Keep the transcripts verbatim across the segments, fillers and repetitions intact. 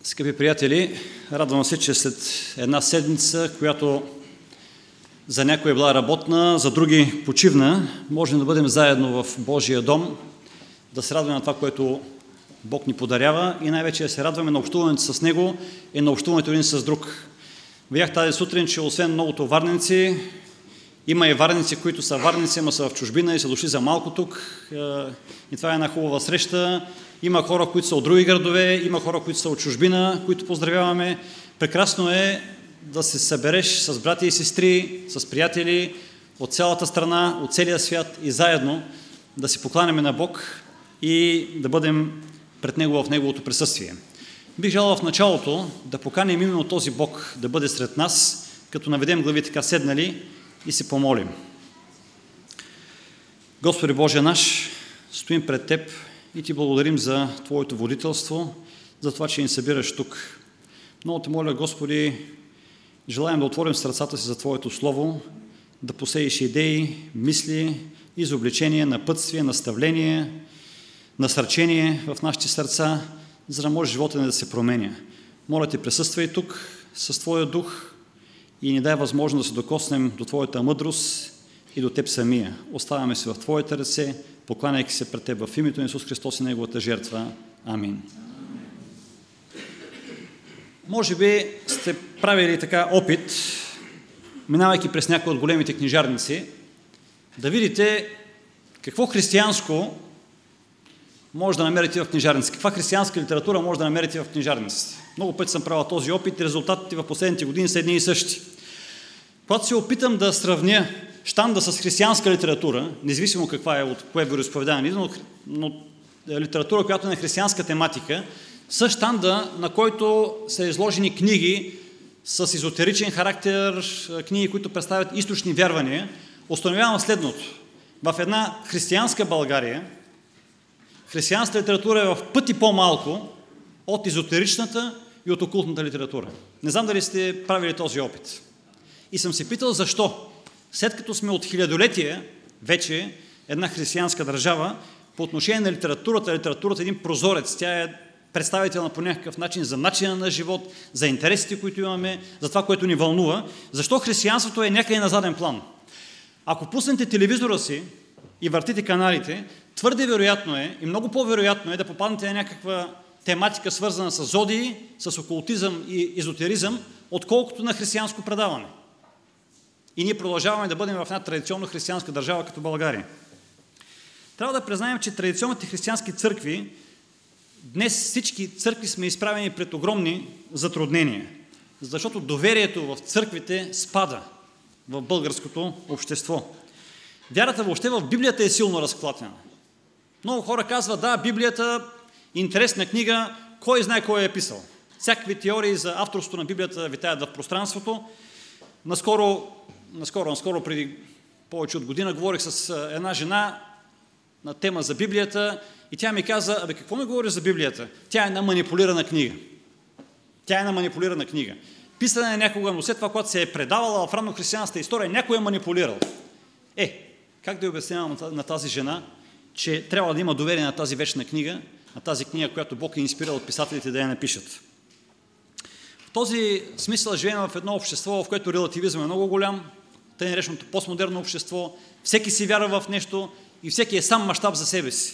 Скъпи приятели, радвам се, че след една седмица, която за някои е била работна, за други почивна, можем да бъдем заедно в Божия дом, да се радваме на това, което Бог ни подарява и най-вече да се радваме на общуването с Него и на общуването един с друг. Видях тази сутрин, че освен многото варници, има и варници, които са варници, ама са в чужбина и са дошли за малко тук. И това е една хубава среща. Има хора, които са от други градове, има хора, които са от чужбина, които поздравяваме. Прекрасно е да се събереш с брати и сестри, с приятели от цялата страна, от целия свят и заедно да се покланяме на Бог и да бъдем пред Него в Неговото присъствие. Бих желал в началото да поканим именно този Бог да бъде сред нас, като наведем глави така седнали и се помолим. Господи Боже наш, стоим пред Теб и Ти благодарим за Твоето водителство, за това, че ни събираш тук. Много Те моля, Господи, желаем да отворим сърцата си за Твоето Слово, да посееш идеи, мисли, изобличения, напътствие, наставление, насърчение в нашите сърца, за да може живота ни да се променя. Моля Те, присъствай тук с Твоя дух и ни дай възможност да се докоснем до Твоята мъдрост и до Теб самия. Оставяме се в Твоите ръце, покланяйки се пред Теб в името на Исус Христос и Неговата жертва. Амин. Може би сте правили така опит, минавайки през някои от големите книжарници, да видите какво християнско може да намерите в книжарниците. Каква християнска литература може да намерите в книжарниците. Много пъти съм правил този опит и резултатите в последните години са едни и същи. Когато се опитам да сравня щанда с християнска литература, независимо каква е, от кое вероизповедание, но, но литература, която е на християнска тематика, с щанда, на който са изложени книги с езотеричен характер, книги, които представят източни вярвания, установявам следното. В една християнска България християнската литература е в пъти по-малко от езотеричната и от окултната литература. Не знам дали сте правили този опит. И съм се питал защо. След като сме от хилядолетия вече една християнска държава, по отношение на литературата, литературата е един прозорец. Тя е представителна по някакъв начин за начина на живот, за интересите, които имаме, за това, което ни вълнува. Защо християнството е някъде на заден план? Ако пуснете телевизора си и въртите каналите, твърде вероятно е и много по-вероятно е да попаднете на някаква тематика, свързана с зодии, с окултизъм и езотеризъм, отколкото на християнско предаване. И ние продължаваме да бъдем в една традиционно християнска държава като България. Трябва да признаем, че традиционните християнски църкви, днес всички църкви сме изправени пред огромни затруднения, защото доверието в църквите спада в българското общество. Вярата въобще в Библията е силно разклатена. Много хора казват, да, Библията е интересна книга, кой знае кой е писал. Всякакви теории за авторството на Библията витаят в пространството. Наскоро, наскоро, наскоро преди повече от година говорих с една жена на тема за Библията и тя ми каза, абе какво ми говориш за Библията? Тя е една манипулирана книга. Тя е една манипулирана книга. Писана е някога, но след това, когато се е предавала в раннохристиянската история, някой е манипулирал. Е, как да обяснявам на тази жена, че трябва да има доверие на тази вечна книга, на тази книга, която Бог е инспирал от писателите да я напишат. В този смисъл живеем в едно общество, в което релативизъм е много голям, тъй нареченото постмодерно общество, всеки си вярва в нещо и всеки е сам мащаб за себе си.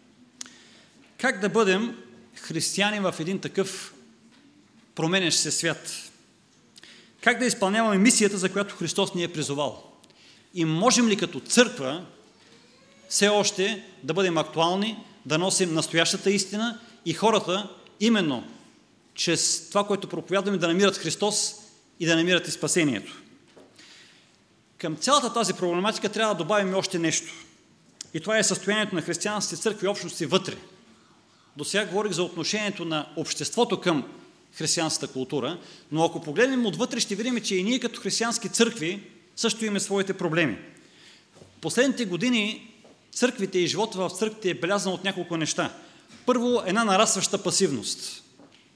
Как да бъдем християни в един такъв променящ се свят? Как да изпълняваме мисията, за която Христос ни е призовал? И можем ли като църква все още да бъдем актуални, да носим настоящата истина и хората именно чрез това, което проповядваме, да намират Христос и да намират и спасението? Към цялата тази проблематика трябва да добавим още нещо. И това е състоянието на християнските църкви и общности вътре. До сега говорих за отношението на обществото към християнската култура, но ако погледнем отвътре, ще видим, че и ние като християнски църкви също имаме своите проблеми. В последните години църквите и живота в църквите е белязан от няколко неща. Първо, една нарастваща пасивност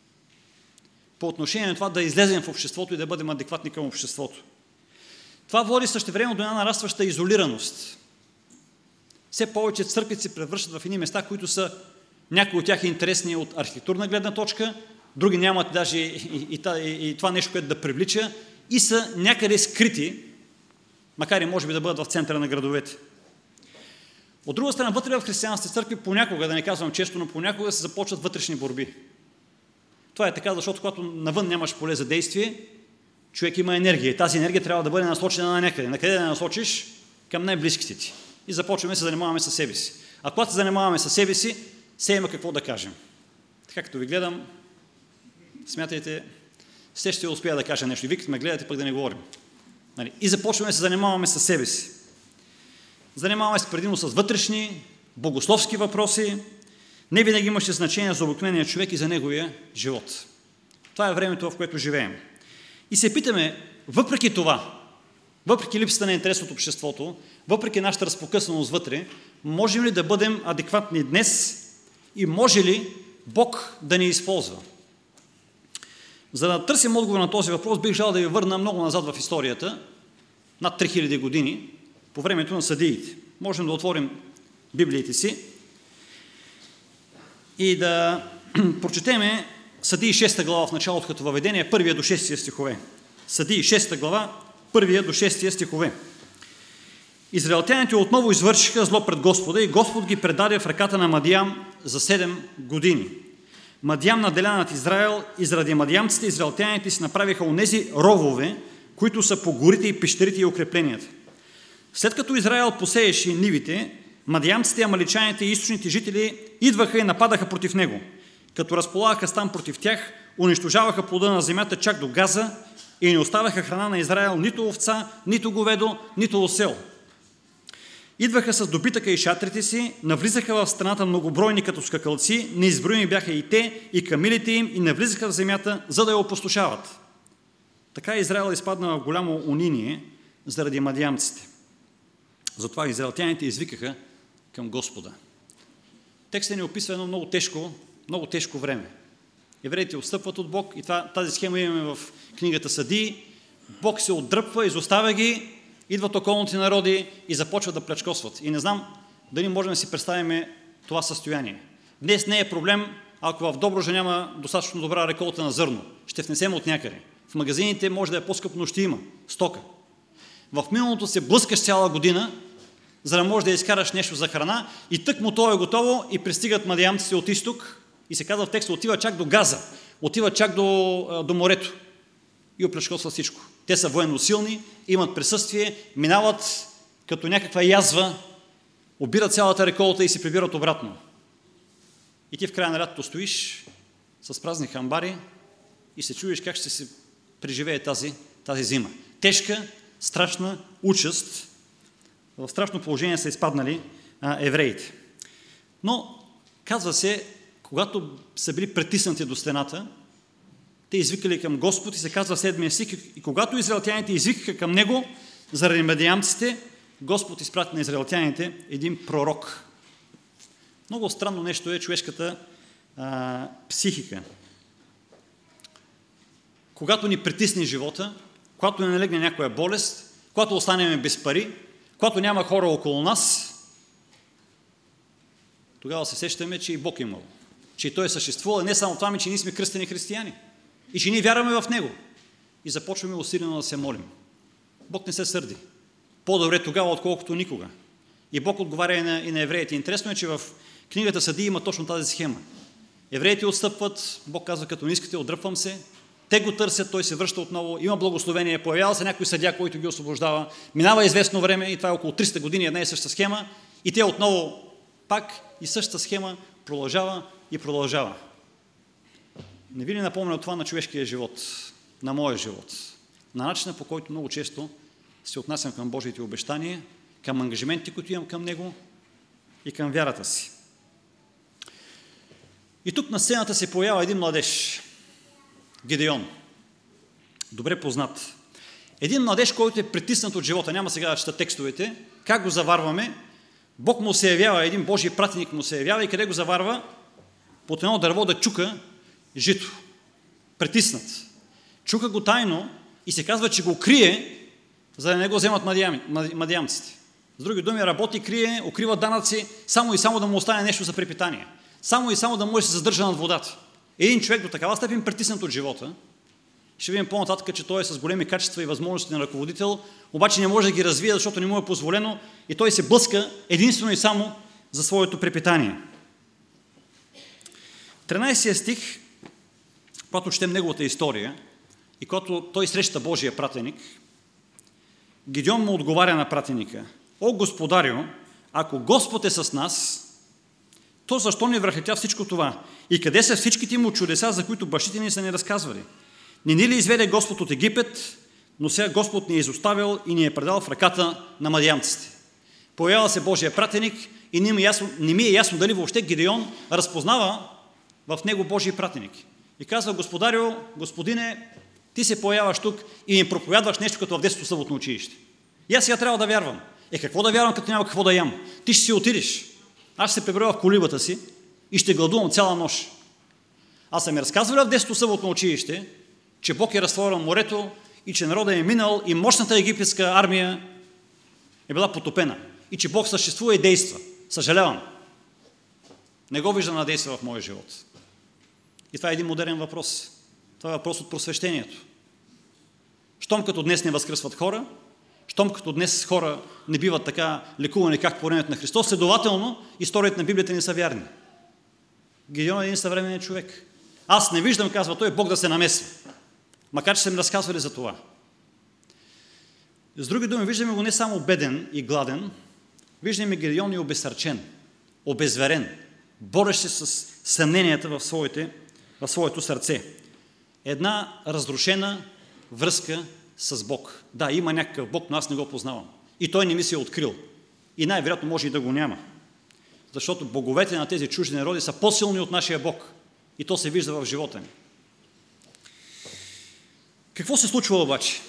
по отношение на това да излезем в обществото и да бъдем адекватни към обществото. Това води същевременно до една нарастваща изолираност. Все повече църквите се превръщат в едни места, които са, някои от тях интересни от архитектурна гледна точка, други нямат даже и, и, и, и това нещо, което да привлича, и са някъде скрити, макар и може би да бъдат в центъра на градовете. От друга страна, вътре в християнските църкви понякога, да не казвам често, но понякога се започват вътрешни борби. Това е така, защото когато навън нямаш поле за действие, човек има енергия. И тази енергия трябва да бъде насочена на някъде. Накъде да насочиш? Към най-близките ти. И започваме да се занимаваме със себе си. А когато се занимаваме със себе си, все има какво да кажем. Така като ви гледам, смятайте, все ще успея да кажа нещо. И вие като ме гледате, пък да не говорим. Нали? И започваме да се занимаваме със себе си. Занимаваме се предимно с вътрешни, богословски въпроси. Не винаги имаше значение за обикновения човек и за неговия живот. Това е времето, в което живеем. И се питаме, въпреки това, въпреки липсата на интерес от обществото, въпреки нашата разпокъсаност вътре, можем ли да бъдем адекватни днес и може ли Бог да ни използва? За да търсим отговор на този въпрос, бих желал да ви върна много назад в историята, над три хиляди години, по времето на съдиите. Можем да отворим библиите си и да прочетеме Съдии шеста глава в началото като въведение, първия до шестия стихове. Съдии шеста глава, първия до шестия стихове. Израелтяните отново извършиха зло пред Господа и Господ ги предаде в ръката на Мадиям за седем години. Мадиям наделя над Израел и заради мадиямците израелтяните си направиха онези ровове, които са по горите и пещерите и укрепленията. След като Израел посееше нивите, мадиямците, амаличаните и източните жители идваха и нападаха против него. Като разполагаха стан против тях, унищожаваха плода на земята чак до Газа и не оставяха храна на Израел нито овца, нито говедо, нито осел. Идваха с добитъка и шатрите си, навлизаха в страната многобройни като скакалци, неизброими бяха и те, и камилите им, и навлизаха в земята, за да я опустошават. Така Израел изпадна в голямо униние заради мадиямците. Затова израелтяните извикаха към Господа. Текстът ни описва едно много тежко, много тежко време. Евреите отстъпват от Бог и това, тази схема имаме в книгата Съдии. Бог се отдръпва, изоставя ги, идват околните народи и започват да плячкосват. И не знам дали можем да си представим това състояние. Днес не е проблем, ако в Добруджа няма достатъчно добра реколта на зърно. Ще внесем от някъде. В магазините може да е по-скъпо, но ще има стока. В миналото се блъскаш цяла година, за да можеш да изкараш нещо за храна и тъкмо то е готово и пристигат мадиямците от изток и се казва в текста, отива чак до Газа, отива чак до, до морето и оплячкосва всичко. Те са военно силни, имат присъствие, минават като някаква язва, обират цялата реколта и се прибират обратно. И ти в края на лятото стоиш с празни хамбари и се чудиш как ще се преживее тази, тази зима. Тежка, страшна участ, в страшно положение са изпаднали а, евреите. Но, казва се, когато са били притиснати до стената, те извикали към Господ и се казва в седмия стих, и когато израелтяните извикаха към Него, заради мадиямците, Господ изпрати на израелтяните един пророк. Много странно нещо е човешката а, психика. Когато ни притисне живота, когато ни налегне някоя болест, когато останем без пари, когато няма хора около нас, тогава се сещаме, че и Бог е имал. Че и Той е съществувал, не само това, ми, че ние сме кръстени християни. И че ние вярваме в Него. И започваме усилено да се молим. Бог не се сърди. По-добре тогава, отколкото никога. И Бог отговаря и на, и на евреите. Интересно е, че в книгата Съдии има точно тази схема. Евреите отстъпват, Бог казва, като не искате, отдръпвам се. Те го търсят, той се връща отново, има благословение, появява се някой съдия, който ги освобождава, минава известно време и това е около триста години, една и съща схема и те отново пак и същата схема продължава и продължава. Не ви ли напомня това на човешкия живот, на моя живот, на начина, по който много често се отнасям към Божиите обещания, към ангажиментите, които имам към Него и към вярата си. И тук на сцената се появява един младеж, Гидеон. Добре познат. Един младеж, който е притиснат от живота. Няма сега да чета текстовете. Как го заварваме? Бог му се явява, един Божий пратеник му се явява и къде го заварва? Под едно дърво да чука жито. Притиснат. Чука го тайно и се казва, че го крие, за да не го вземат мадиямците. С други думи, работи, крие, укрива данъци, само и само да му остане нещо за препитание. Само и само да може да се задържа над водата. Един човек до такава степен притиснат от живота, ще видим по-нататък, че той е с големи качества и възможности на ръководител, обаче не може да ги развие, защото не му е позволено и той се блъска единствено и само за своето препитание. тринайсети стих, когато четем неговата история и когато той среща Божия пратеник, Гидеон му отговаря на пратеника: О, Господарю, ако Господ е с нас, то защо не връхлетя всичко това? И къде са всичките му чудеса, за които бащите ни са ни разказвали? Не ни ли изведе Господ от Египет, но сега Господ ни е изоставил и ни е предал в ръката на мадиамците. Появява се Божия пратеник и не ми, е ясно, не ми е ясно дали въобще Гидеон разпознава в него Божия пратеник. И казва: Господарю, Господине, ти се появяваш тук и ми проповядваш нещо като в десето съботно училище. И аз сега трябва да вярвам. Е, какво да вярвам, като няма какво да ям? Ти ще си отидеш. Аз ще се прибера в колибата си и ще гладувам цяла нощ. Аз съм ми разказвал в десето съботно училище, че Бог е разтворил морето и че народът е минал и мощната египетска армия е била потопена. И че Бог съществува и действа. Съжалявам. Не го виждам да действа в моя живот. И това е един модерен въпрос. Това е въпрос от просвещението. Щом като днес не възкръсват хора, щом като днес хора не биват така лекувани, както по времето на Христос, следователно историите на Библията не са вярни. Гидеон е един съвременен човек. Аз не виждам, казва той, Бог да се намесва. Макар че са ми разказвали за това. С други думи, виждаме го не само беден и гладен, виждаме Гидеон и обезсърчен, обезверен, борещ се с съмненията в, своите, в своето сърце. Една разрушена връзка с Бог. Да, има някакъв Бог, но аз не го познавам. И той не ми се е открил. И най-вероятно може и да го няма. Защото боговете на тези чужди народи са по-силни от нашия Бог. И то се вижда в живота ни. Какво се случва обаче?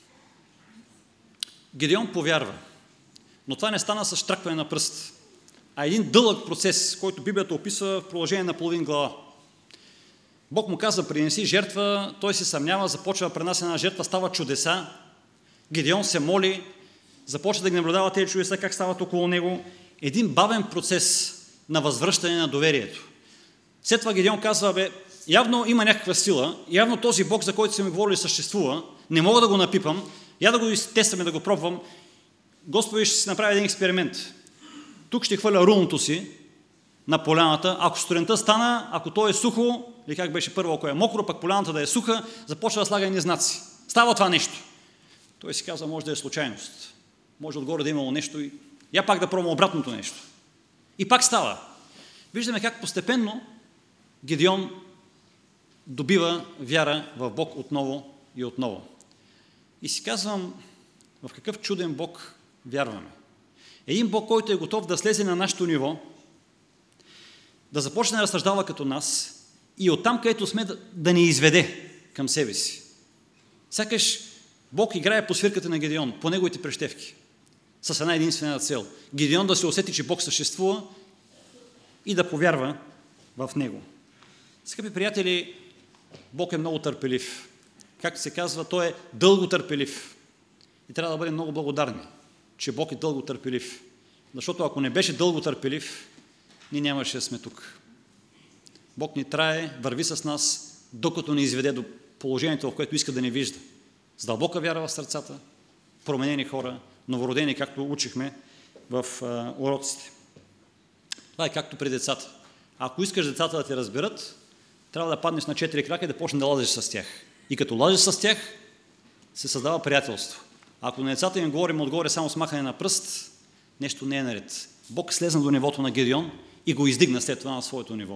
Гидеон повярва. Но това не стана с штракване на пръст, а един дълъг процес, който Библията описва в продължение на половин глава. Бог му казва: принеси жертва, той се съмнява, започва да пренася на жертва, става чудеса. Гидеон се моли, започва да ги наблюдава тези чудеса, как стават около него. Един бавен процес на възвръщане на доверието. След това Гидеон казва: бе, явно има някаква сила, явно този Бог, за който са ми говорили, съществува, не мога да го напипам, я да го тестваме, да го пробвам. Господи, ще си направя един експеримент. Тук ще хвърля руното си на поляната. Ако сутринта стана, ако то е сухо, или как беше първо, ако е мокро, пък поляната да е суха, започва да слага едни знаци. Става това нещо. Той си казва: може да е случайност. Може отгоре да е имало нещо и я пак да пробвам обратното нещо. И пак става. Виждаме как постепенно Гидеон добива вяра в Бог отново и отново. И си казвам: в какъв чуден Бог вярваме. Един Бог, който е готов да слезе на нашето ниво, да започне да разсъждава като нас и оттам, където сме, да, да ни изведе към себе си. Сякаш Бог играе по свирката на Гидеон, по неговите прещевки, с една единствена цел. Гидеон да се усети, че Бог съществува и да повярва в него. Скъпи приятели, Бог е много търпелив. Както се казва, той е дълго търпелив. И трябва да бъдем много благодарни, че Бог е дълго търпелив. Защото ако не беше дълго търпелив, ние нямаше да сме тук. Бог ни трае, върви с нас, докато ни изведе до положението, в което иска да ни вижда. С дълбока вяра в сърцата, променени хора, новородени, както учихме в а, уроците. Това е както при децата. Ако искаш децата да те разберат, трябва да паднеш на четири крака и да почнеш да лазиш с тях. И като лазиш с тях, се създава приятелство. Ако на децата им говорим отгоре само с махане на пръст, нещо не е наред. Бог слезна до нивото на Гидеон и го издигна след това на своето ниво.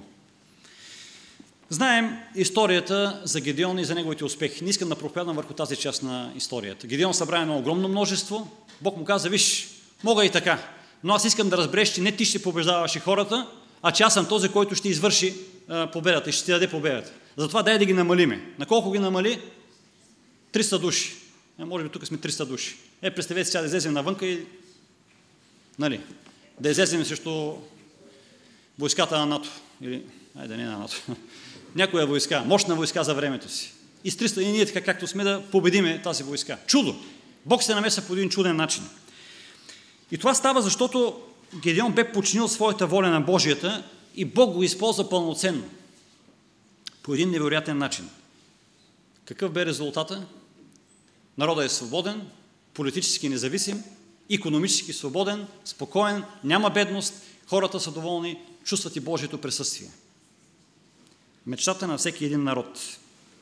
Знаем историята за Гидеон и за неговите успехи. Не искам да проповядвам върху тази част на историята. Гидеон събра едно огромно множество. Бог му каза: виж, мога и така, но аз искам да разбереш, че не ти ще побеждаваш и хората, а че аз съм този, който ще извърши а, победата и ще ти даде победата. Затова дай да ги намалиме. На колко ги намали? триста души. Е, може би тук сме триста души. Е, представете сега да излезем навънка и нали, да излезем срещу войската на НАТО. Или, айде не на НАТО. Някоя войска, мощна войска за времето си. И с триста и ние така както сме да победиме тази войска. Чудо! Бог се намеса по един чуден начин. И това става, защото Гидеон бе подчинил своята воля на Божията и Бог го използва пълноценно. по един невероятен начин. Какъв бе резултата? Народът е свободен, политически независим, икономически свободен, спокоен, няма бедност, хората са доволни, чувстват и Божието присъствие. Мечтата на всеки един народ.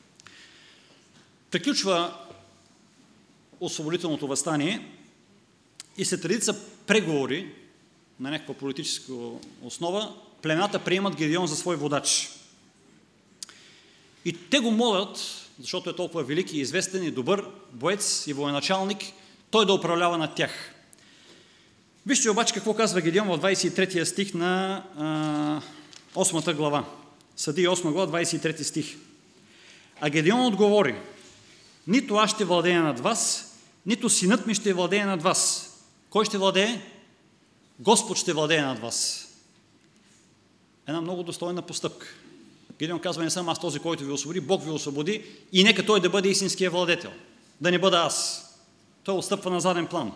Приключва освободителното въстание и след редица преговори на някаква политическа основа, племената приемат Гедеон за свой водач. И те го молят, защото е толкова велик и известен и добър боец и военачалник, той да управлява над тях. Вижте обаче какво казва Гедеон в двадесет и третия стих на а, осмата глава. Съди осма глава, двадесет и трети стих. А Гедеон отговори: нито аз ще владея над вас, нито синът ми ще владее над вас. Кой ще владее? Господ ще владее над вас. Една много достойна постъпка. Гедеон казва: не съм аз този, който ви освободи, Бог ви освободи и нека той да бъде истинския владетел. Да не бъда аз. Той отстъпва на заден план.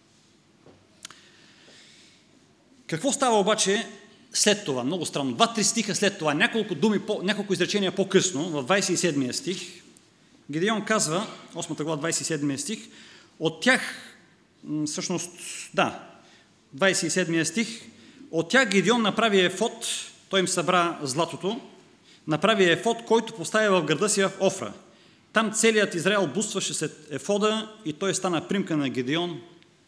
Какво става обаче след това? Много странно. Два-три стиха след това, няколко думи, няколко изречения по-късно, в двадесет и седмия стих, Гедеон казва, осмата глава, двадесет и седмия стих, от тях, всъщност, да, двадесет и седмия стих, от тях Гедеон направи ефод, той им събра златото, направи ефод, който постави в града си в Офра. Там целият Израел бустваше след ефода и той стана примка на Гедеон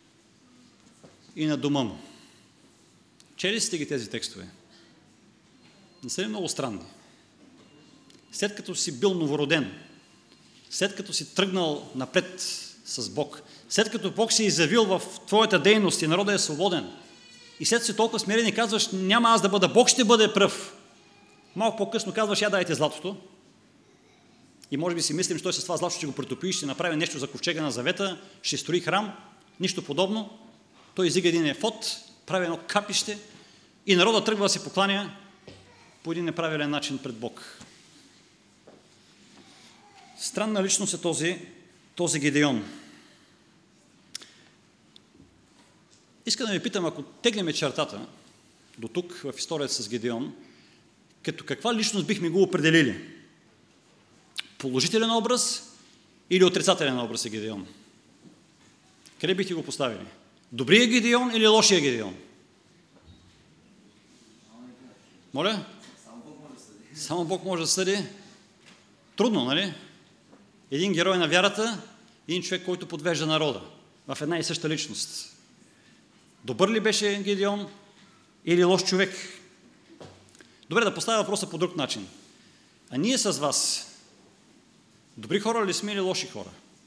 и на дома му. Чели сте ги тези текстове? Не са ли много странни? След като си бил новороден, след като си тръгнал напред с Бог, след като Бог се изявил в твоята дейност и народът е свободен, и след си толкова смирен и казваш: няма аз да бъда, Бог ще бъде пръв. Малко по-късно казваш: я дайте златото. И може би си мислим, че той с това злато ще го претопи, ще направи нещо за ковчега на завета, ще строи храм, нищо подобно. Той изига един ефод, прави едно капище и народът тръгва да се покланя по един неправилен начин пред Бог. Странна личност е този, този Гедеон. Искам да ви питам, ако теглиме чертата до тук в историята с Гедеон, като каква личност бихме го определили? Положителен образ или отрицателен образ е Гедеон? Къде бихте го поставили? Добрия Гедеон или лошия Гедеон? Моля? Само Бог може да съди. Само Бог може да съди. Трудно, нали? Един герой на вярата, един човек, който подвежда народа в една и съща личност. Добър ли беше Гедеон или лош човек? Добре, да поставя въпроса по друг начин. А ние с вас добри хора ли сме или лоши хора?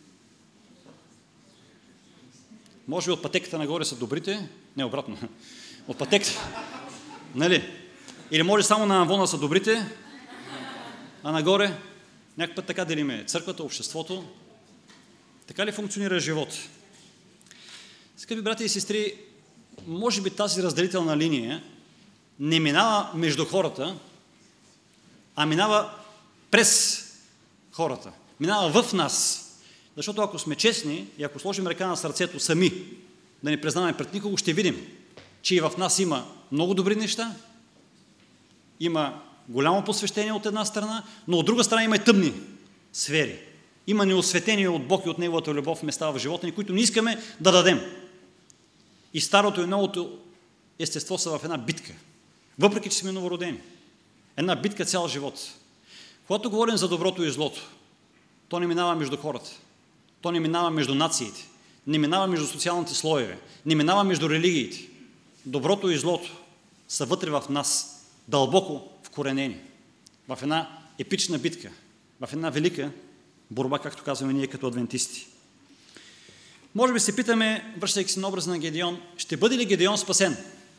Може би от пътеката нагоре са добрите, не обратно. От пътеката, нали? Или може само на авона са добрите, а нагоре някакъв път така делиме църквата, обществото. Така ли функционира живот? Скъпи брати и сестри, може би тази разделителна линия не минава между хората, а минава през хората. Минава в нас. Защото ако сме честни и ако сложим ръка на сърцето сами, да не признаваме пред никого, ще видим, че и в нас има много добри неща, има голямо посвещение от една страна, но от друга страна има и тъмни сфери. Има неосветени от Бог и от Неговата любов места в живота ни, които не искаме да дадем. И старото и новото естество са в една битка. Въпреки че сме новородени. Една битка цял живот. Когато говорим за доброто и злото, то не минава между хората. То не минава между нациите. Не минава между социалните слоеве. Не минава между религиите. Доброто и злото са вътре в нас, дълбоко вкоренени. В една епична битка. В една велика борба, както казваме ние като адвентисти. Може би се питаме, връщайки се на образа на Гедеон, ще бъде ли Гедеон спасен?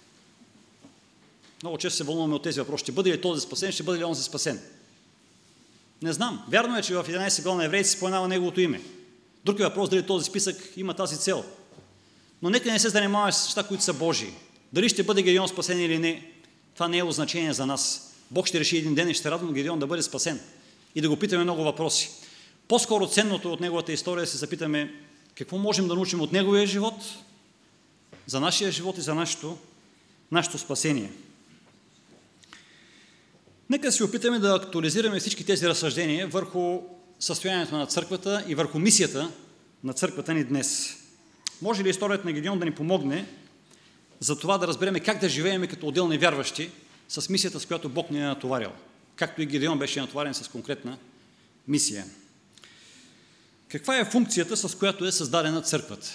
Много често се вълнуваме от тези въпроси. Ще бъде ли този спасен, ще бъде ли онзи спасен? Не знам. Вярно е, че в единадесет глава на Евреите се споменава неговото име. Друг е въпрос дали този списък има тази цел. Но нека не се занимаваме с неща, които са Божии. Дали ще бъде Гедеон спасен или не, това не е от значение за нас. Бог ще реши един ден и ще радвам Гедеон да бъде спасен. И да го питаме много въпроси. По-скоро ценното от неговата история се запитаме какво можем да научим от неговия живот, за нашия живот и за нашето, нашето спасение. Нека си опитаме да актуализираме всички тези разсъждения върху състоянието на църквата и върху мисията на църквата ни днес. Може ли историята на Гедеон да ни помогне за това да разберем как да живеем като отделни вярващи с мисията, с която Бог ни е натоварил? Както и Гедеон беше натоварен с конкретна мисия. Каква е функцията, с която е създадена църквата?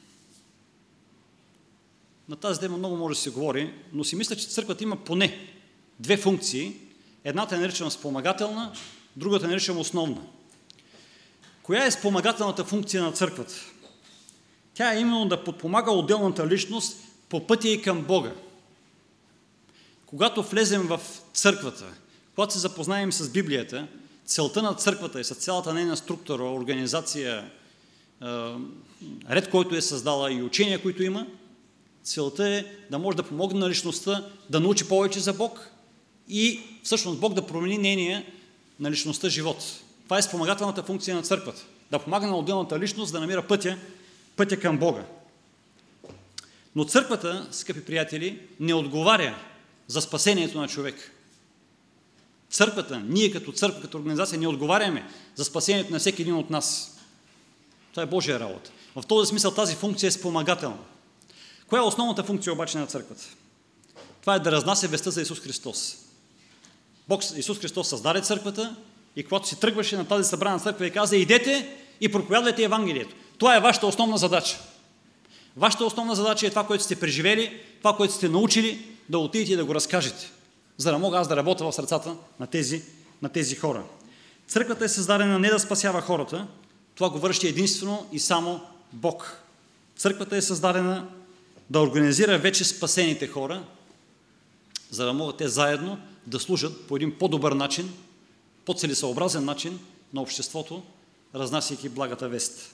На тази тема много може да се говори, но си мисля, че църквата има поне две функции. Едната е наричана спомагателна, другата е наричана основна. Коя е спомагателната функция на църквата? Тя е именно да подпомага отделната личност по пътя и към Бога. Когато влезем в църквата, когато се запознаем с Библията, целта на църквата е с цялата нейна структура, организация, ред, който е създала и учения, които има, целта е да може да помогне на личността да научи повече за Бог и всъщност Бог да промени нейния на личността живот. Това е спомагателната функция на църквата. Да помага на отделната личност да намира пътя, пътя към Бога. Но църквата, скъпи приятели, не отговаря за спасението на човек. Църквата, ние като църква, като организация, не отговаряме за спасението на всеки един от нас. Това е Божия работа. В този смисъл тази функция е спомагателна. Коя е основната функция обаче на църквата? Това е да разнася вестта за Исус Христос. Бог, Исус Христос създаде църквата и когато си тръгваше на тази събрана църква и каза: идете и проповядвайте Евангелието. Това е вашата основна задача. Вашата основна задача е това, което сте преживели, това, което сте научили, да отидете и да го разкажете, за да мога аз да работя в сърцата на тези, на тези хора. Църквата е създадена не да спасява хората, това го върши единствено и само Бог. Църквата е създадена да организира вече спасените хора, за да могат те заедно да служат по един по-добър начин, по-целесъобразен начин на обществото, разнасяйки благата вест.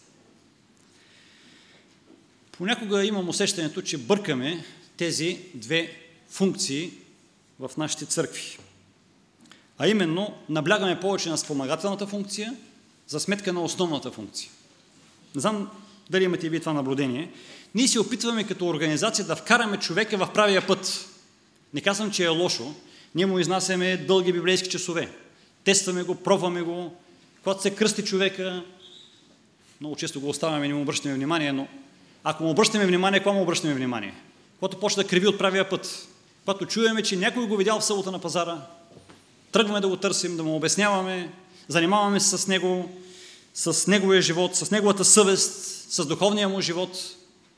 Понякога имам усещането, че бъркаме тези две функции в нашите църкви. А именно, наблягаме повече на спомагателната функция за сметка на основната функция. Не знам дали имате и ви това наблюдение. Ние се опитваме като организация да вкараме човека в правия път. Не казвам, че е лошо. Ние му изнасяме дълги библейски часове. Тестваме го, пробваме го. Когато се кръсти човека, много често го оставяме и не му обръщаме внимание, но ако му обръщаме внимание, кога му обръщаме внимание? Когато почне да криви от правия път. Когато чуеме, че някой го видял в събота на пазара, тръгваме да го търсим, да му обясняваме, занимаваме се с него, с неговия живот, с неговата съвест, с духовния му живот.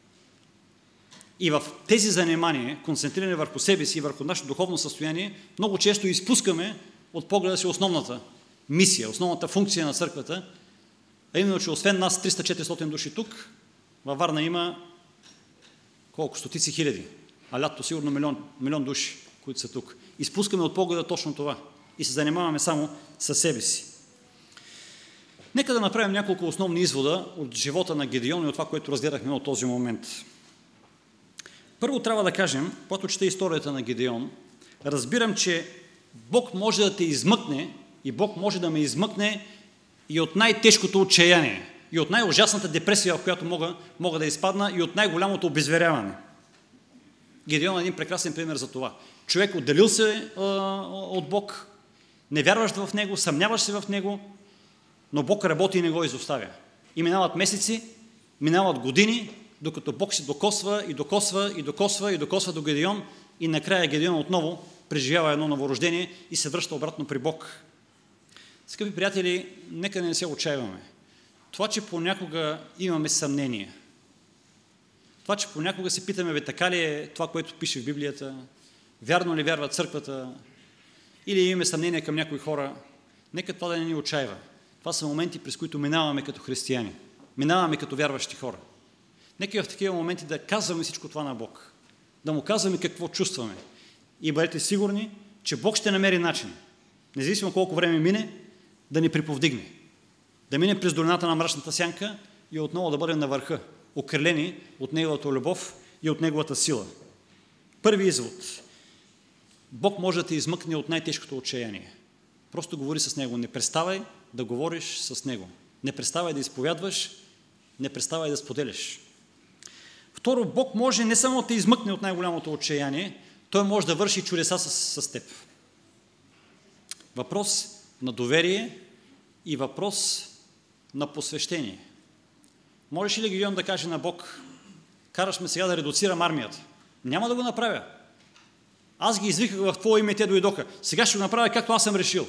И в тези занимания, концентрирани върху себе си и върху нашето духовно състояние, много често изпускаме от погледа си основната мисия, основната функция на църквата, а именно, че освен нас триста-четиристотин души тук, във Варна има колко? Стотици хиляди, а лято сигурно милион, милион души, които са тук. Изпускаме от погледа точно това и се занимаваме само със себе си. Нека да направим няколко основни извода от живота на Гедеон и от това, което разгледахме от този момент. Първо трябва да кажем, когато чета историята на Гедеон, разбирам, че Бог може да те измъкне и Бог може да ме измъкне и от най-тежкото отчаяние, и от най-ужасната депресия, в която мога, мога да изпадна, и от най-голямото обезверяване. Гедеон е един прекрасен пример за това. Човек отделил се а, от Бог, не вярваш в Него, съмняваш се в Него, но Бог работи и не го изоставя. И минават месеци, минават години, докато Бог се докосва и докосва и докосва и докосва до Гедеон и накрая Гедеон отново преживява едно новорождение и се връща обратно при Бог. Скъпи приятели, нека не се отчаиваме. Това, че понякога имаме съмнение, това, че понякога се питаме, бе, така ли е това, което пише в Библията, вярно ли вярва църквата, или имаме съмнение към някои хора, нека това да не ни отчаива. Това са моменти, през които минаваме като християни, минаваме като вярващи хора. Нека в такива моменти да казваме всичко това на Бог, да му казваме какво чувстваме. И бъдете сигурни, че Бог ще намери начин, независимо колко време мине, да ни приповдигне. Да минем през долината на мрачната сянка и отново да бъдем на върха, окрилени от Неговата любов и от Неговата сила. Първи извод. Бог може да те измъкне от най-тежкото отчаяние. Просто говори с Него. Не преставай да говориш с Него. Не преставай да изповядваш, не преставай да споделяш. Второ, Бог може не само да те измъкне от най-голямото отчаяние, Той може да върши чудеса с, с теб. Въпрос на доверие и въпрос на посвещение. Можеш ли Гидеон да каже на Бог: караш ме сега да редуцирам армията? Няма да го направя. Аз ги извиках в Твое име и те дойдоха. Сега ще го направя както аз съм решил.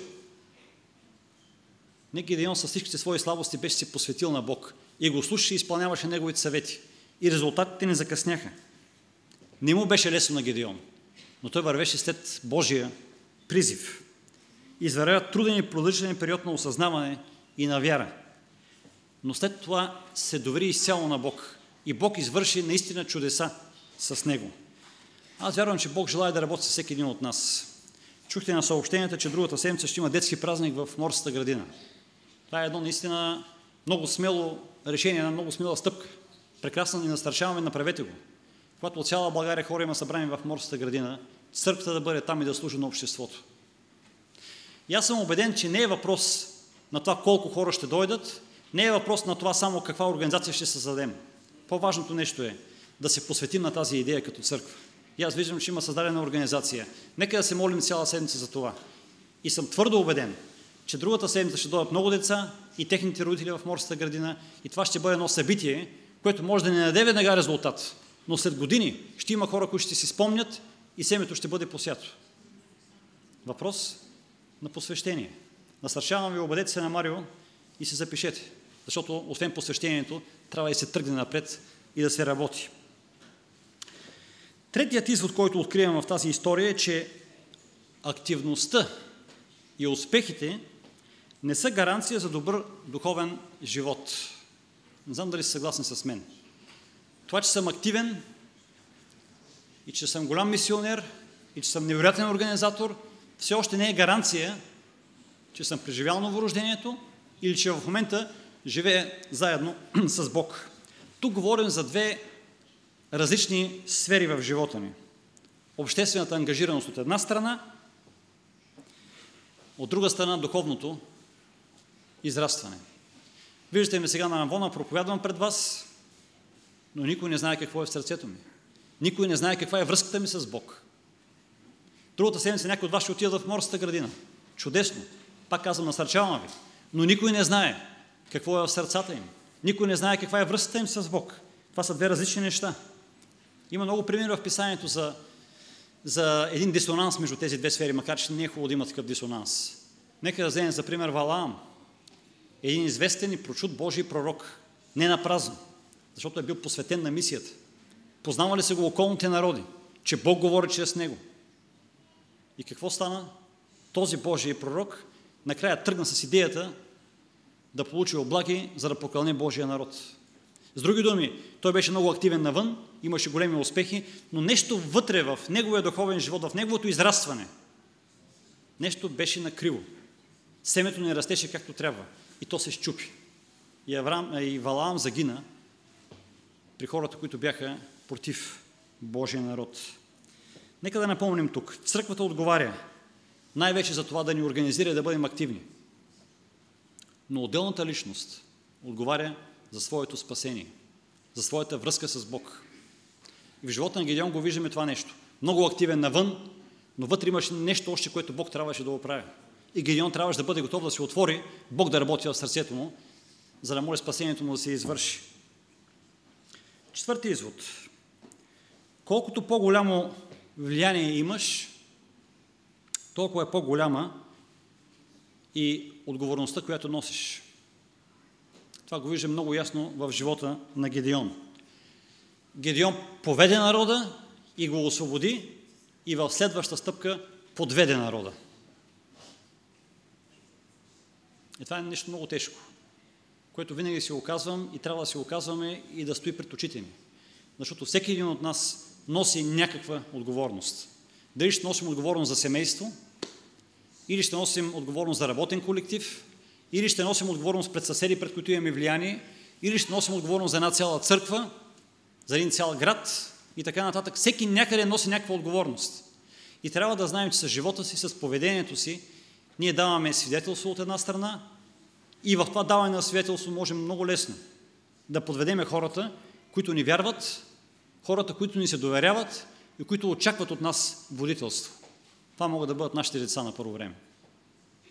Не, Гидеон със всичките свои слабости беше се посветил на Бог и го слушаше и изпълняваше неговите съвети. И резултатите не закъсняха. Не му беше лесно на Гидеон, но той вървеше след Божия призив. Извървя труден и продължителен период на осъзнаване и на вяра. Но след това се довери изцяло на Бог. И Бог извърши наистина чудеса с него. Аз вярвам, че Бог желая да работи с всеки един от нас. Чухте на съобщенията, че другата седмица ще има детски празник в Морската градина. Това е едно наистина много смело решение, една много смела стъпка. Прекрасно ни насърчаваме, направете го. Когато от цяла България хора има събрани в Морската градина, църквата да бъде там и да служи на обществото. И аз съм убеден, че не е въпрос на това колко хора ще дойдат, не е въпрос на това само каква организация ще създадем. По-важното нещо е да се посветим на тази идея като църква. И аз виждам, че има създадена организация. Нека да се молим цяла седмица за това. И съм твърдо убеден, че другата седмица ще дойдат много деца и техните родители в Морската градина и това ще бъде едно събитие, което може да не даде веднага резултат, но след години ще има хора, които ще си спомнят и семето ще бъде посято. Въпрос на посвещение. Насърчавам ви, обадете се на Марио и се запишете, защото освен посвещението трябва да се тръгне напред и да се работи. Третият извод, който откривам в тази история е, че активността и успехите не са гаранция за добър духовен живот. Не знам дали сте съгласни с мен. Това, че съм активен и че съм голям мисионер и че съм невероятен организатор, все още не е гаранция, че съм преживял новорождението или че в момента живея заедно с Бог. Тук говорим за две различни сфери в живота ни. Обществената ангажираност от една страна, от друга страна духовното израстване. Виждате ме сега на Амвона, проповядвам пред вас, но никой не знае какво е в сърцето ми. Никой не знае каква е връзката ми с Бог. Другата седмица някой от вас ще отидат в Морската градина. Чудесно. Пак казвам, насърчавам ви. Но никой не знае какво е в сърцата им. Никой не знае каква е връзката им с Бог. Това са две различни неща. Има много примери в писанието за, за един дисонанс между тези две сфери, макар че не е хубаво да има такъв дисонанс. Нека да вземем за пример Валаам. Един известен и прочут Божий пророк. Не на празно, защото е бил посветен на мисията. Познавали се го околните народи, че Бог говори чрез него. И какво стана? Този Божий пророк накрая тръгна с идеята да получи облаги, за да покълне Божия народ. С други думи, той беше много активен навън, имаше големи успехи, но нещо вътре в неговия духовен живот, в неговото израстване, нещо беше накриво. Семето не растеше както трябва и то се счупи. И, Авраам, и Валаам загина при хората, които бяха против Божия народ. Нека да напомним тук. Църквата отговаря най-вече за това да ни организира и да бъдем активни. Но отделната личност отговаря за своето спасение, за своята връзка с Бог. И в живота на Гидеон го виждаме това нещо. Много активен навън, но вътре имаше нещо още, което Бог трябваше да оправи. И Гидеон трябваше да бъде готов да се отвори, Бог да работи в сърцето му, за да може спасението му да се извърши. Четвърти извод. Колкото по-голямо влияние имаш, толкова е по-голяма и отговорността, която носиш. Това го виждам много ясно в живота на Гидеон. Гидеон поведе народа и го освободи и в следваща стъпка подведе народа. И това е нещо много тежко, което винаги си го казвам и трябва да си го казваме и да стои пред очите ни. Защото всеки един от нас носи някаква отговорност. Дали ще носим отговорност за семейство, или ще носим отговорност за работен колектив, или ще носим отговорност пред съседи, пред които имаме влияние, или ще носим отговорност за една цяла църква, за един цял град и така нататък. Всеки някъде носи някаква отговорност. И трябва да знаем, че с живота си, с поведението си, ние даваме свидетелство от една страна и в това даване на свидетелство можем много лесно да подведеме хората, които ни вярват, хората, които ни се доверяват и които очакват от нас водителство. Това могат да бъдат нашите деца на първо време.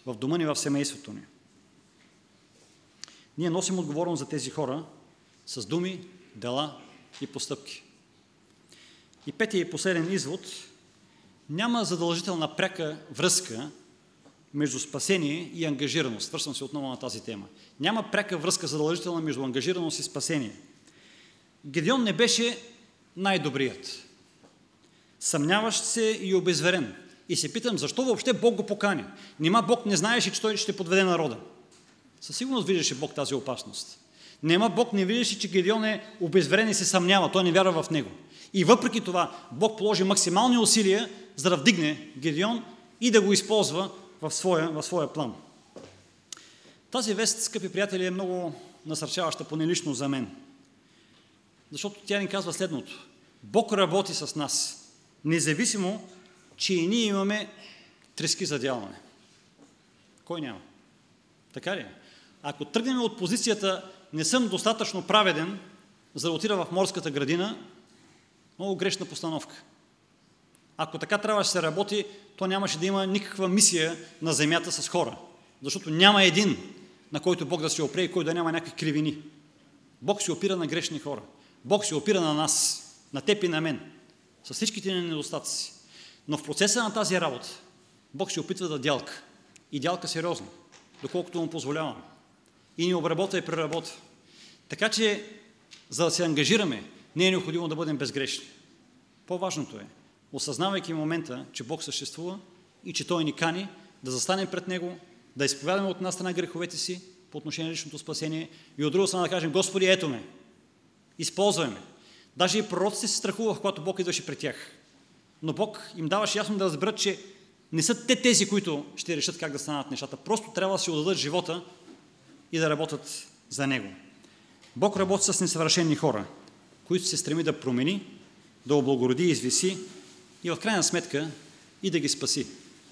в дома ни, в семейството ни. Ние носим отговорност за тези хора с думи, дела и постъпки. И петия и последен извод: няма задължителна пряка връзка между спасение и ангажираност. Връщам се отново на тази тема. Няма пряка връзка задължителна между ангажираност и спасение. Гедеон не беше най-добрият. Съмняващ се и обезверен. И се питам, защо въобще Бог го покани? Нима Бог не знаеше, че той ще подведе народа? Със сигурност виждаше Бог тази опасност. Нема Бог не виждаше, че Гедеон е обезверен и се съмнява. Той не вярва в него. И въпреки това Бог положи максимални усилия, за да вдигне Гедеон и да го използва в своя, в своя план. Тази вест, скъпи приятели, е много насърчаваща, поне лично за мен. Защото тя ни казва следното: Бог работи с нас, независимо, че и ние имаме трески за дялане. Кой няма? Така ли? Ако тръгнем от позицията не съм достатъчно праведен, за да отида в морската градина, много грешна постановка. Ако така трябваше да се работи, то нямаше да има никаква мисия на земята с хора. Защото няма един, на който Бог да се опре и който да няма някакви кривини. Бог се опира на грешни хора. Бог се опира на нас, на теб и на мен, с всичките ни недостатъци. Но в процеса на тази работа Бог се опитва да дялка. И дялка сериозно, доколкото му позволяваме. И ни обработва и преработва. Така че, за да се ангажираме, не е необходимо да бъдем безгрешни. По-важното е, осъзнавайки момента, че Бог съществува и че Той ни кани да застанем пред Него, да изповядаме от една страна греховете си по отношение на личното спасение и от друга страна да кажем: Господи, ето ме, използвай ме. Даже и пророците се страхуваха, когато Бог идваше пред тях. Но Бог им даваше ясно да разберат, че не са те тези, които ще решат как да станат нещата. Просто трябва да си отдадат живота и да работят за Него. Бог работи с несъвършени хора, които се стреми да промени, да облагороди и извиси и в крайна сметка и да ги спаси.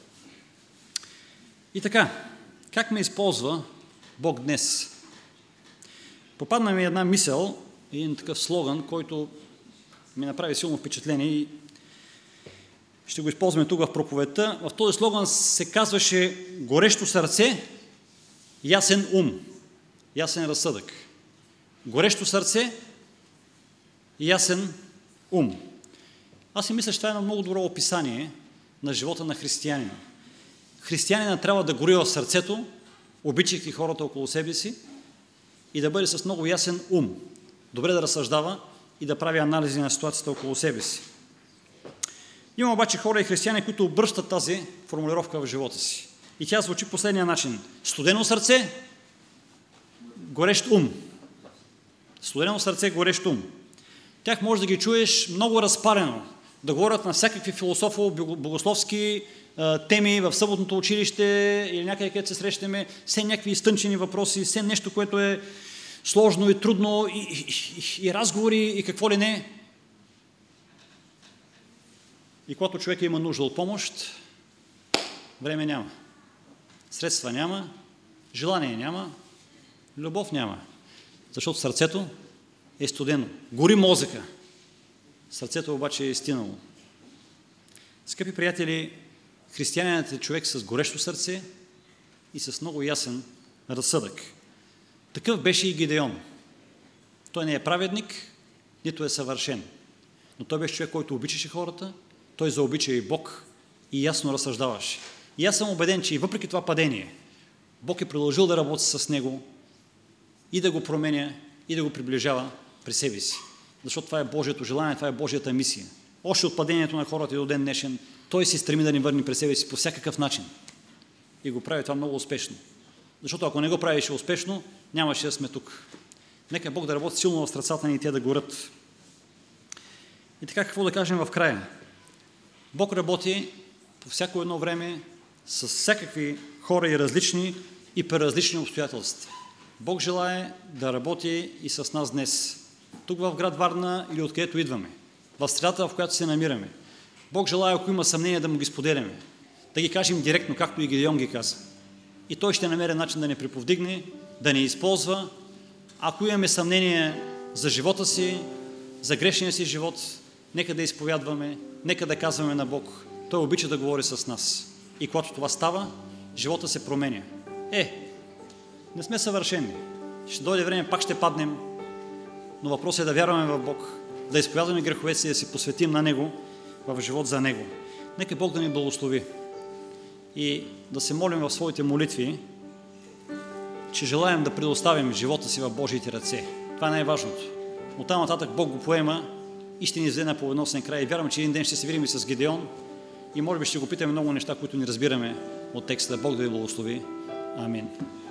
И така, как ме използва Бог днес? Попадна ми една мисъл, един такъв слоган, който ми направи силно впечатление и ще го използваме тук в проповедта. В този слоган се казваше: горещо сърце, ясен ум, ясен разсъдък. Горещо сърце, ясен ум. Аз си мисля, че това е едно много добро описание на живота на християнина. Християнина трябва да гори в сърцето, обичайки хората около себе си, и да бъде с много ясен ум. Добре да разсъждава и да прави анализи на ситуацията около себе си. Има обаче хора и християни, които обръщат тази формулировка в живота си. И тя звучи последния начин: студено сърце, горещ ум. Студено сърце, горещ ум. Тях може да ги чуеш много разпарено, да говорят на всякакви философо-богословски теми в съботното училище или някъде, където се срещаме, все някакви изтънчени въпроси, все нещо, което е сложно и трудно, и, и, и, и разговори, и какво ли не. И когато човек има нужда от помощ, време няма. Средства няма, желание няма, любов няма. Защото сърцето е студено. Гори мозъка. Сърцето обаче е стинало. Скъпи приятели, християнинът е човек с горещо сърце и с много ясен разсъдък. Такъв беше и Гедеон. Той не е праведник, нито е съвършен. Но той беше човек, който обичаше хората, той заобича и Бог и ясно разсъждаваше. И аз съм убеден, че и въпреки това падение, Бог е продължил да работи с него и да го променя, и да го приближава при себе си. Защото това е Божието желание, това е Божията мисия. Още от падението на хората и до ден днешен, той се стреми да ни върне при себе си по всякакъв начин. И го прави това много успешно. Защото ако не го правеше успешно, нямаше да сме тук. Нека Бог да работи силно в сърцата ни и те да горят. И така, какво да кажем в края? Бог работи по всяко едно време с всякакви хора и различни и преразлични обстоятелства. Бог желае да работи и с нас днес. Тук в град Варна или откъдето идваме. В средата, в която се намираме. Бог желае, ако има съмнение, да му ги споделяме. Да ги кажем директно, както и Гедеон ги каза. И той ще намери начин да ни приповдигне, да ни използва. Ако имаме съмнение за живота си, за грешния си живот, нека да изповядваме, нека да казваме на Бог. Той обича да говори с нас. И когато това става, живота се променя. Е, не сме съвършени. Ще дойде време, пак ще паднем, но въпросът е да вярваме в Бог, да изповядваме греховете си, да се посветим на Него, в живот за Него. Нека Бог да ни благослови и да се молим в своите молитви, че желаем да предоставим живота си в Божиите ръце. Това е най-важното. Оттам нататък Бог го поема и ще ни изведе на плодоносен край. И вярвам, че един ден ще се видим и с Гидеон и може би ще го питаме много неща, които не разбираме от текста. Бог да ви благослови. Амин.